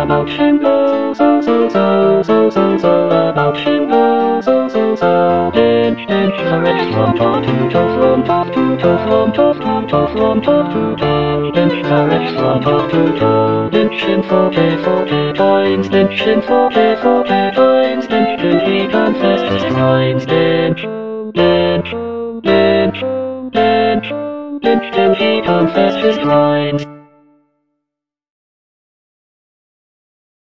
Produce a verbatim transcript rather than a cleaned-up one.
about Shingo, so so so so so so about Shingo, so so so. Dinch dinch the rich from top to toe from top to toe from top to toe from top to toe. Dinch the rich from top to toe. Dinch in forte forte times. Dinch in forte forte times. Dinch till he confesses his crimes. Dinch dinch dinch dinch dinch till he confesses his crimes.